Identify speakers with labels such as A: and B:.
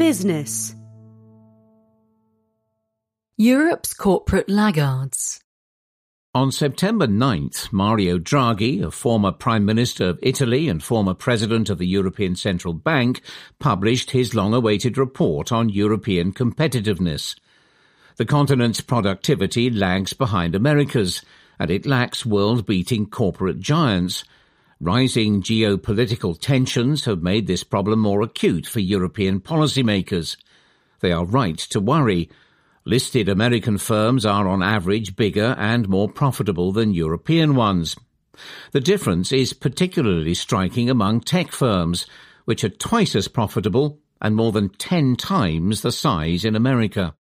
A: business.
B: Europe's corporate laggards.
C: On September 9th, Mario Draghi, a former Prime Minister of Italy and former President of the European Central Bank, published his long-awaited report on European competitiveness. The continent's productivity lags behind America's, and it lacks world-beating corporate giants. Rising geopolitical tensions have made this problem more acute for European policymakers. They are right to worry. Listed American firms are on average bigger and more profitable than European ones. The difference is particularly striking among tech firms, which are twice as profitable and more than 10 times the size in America.